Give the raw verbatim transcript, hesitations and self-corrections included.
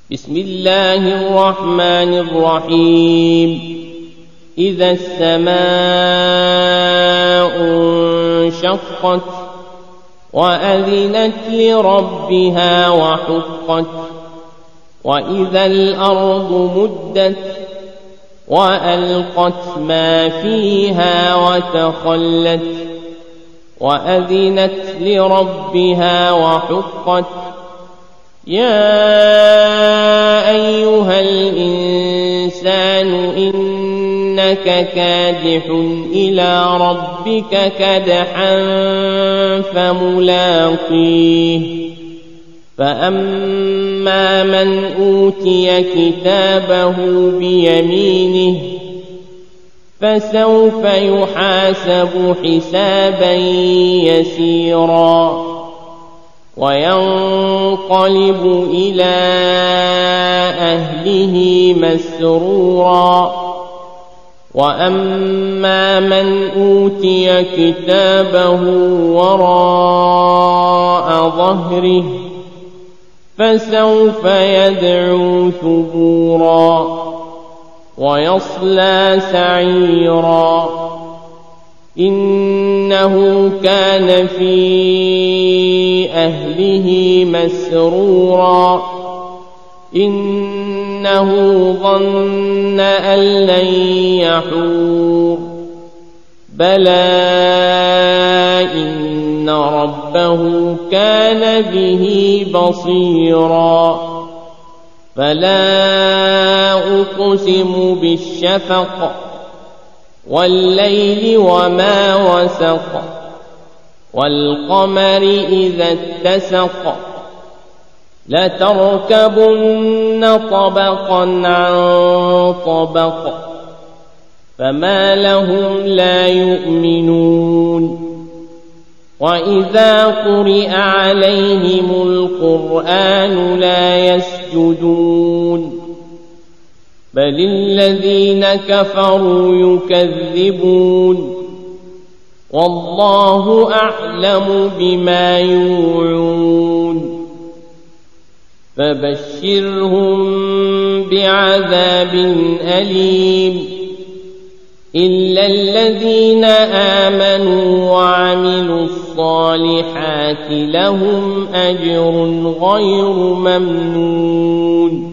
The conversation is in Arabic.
بسم الله الرحمن الرحيم إذا السماء انشقت وأذنت لربها وحقت وإذا الأرض مدت وألقت ما فيها وتخلت وأذنت لربها وحقت يا أيها الإنسان إنك كادح إلى ربك كدحا فملاقيه فأما من أوتي كتابه بيمينه فسوف يحاسب حسابا يسيرا وينقلب إلى أهله مسرورا وأما من أوتي كتابه وراء ظهره فسوف يدعو ثبورا ويصلى سعيرا إنه كان في أهله مسرورا إنه ظن أن لن يحور بلى إن ربه كان به بصيرا فلا أقسم بالشفق والليل وما وسق والقمر إذا اتسق لتركبن طبقا عن طبق فما لهم لا يؤمنون وإذا قرئ عليهم القرآن لا يسجدون بل الذين كفروا يكذبون والله أعلم بما يوعون فبشرهم بعذاب أليم إلا الذين آمنوا وعملوا الصالحات لهم أجر غير ممنون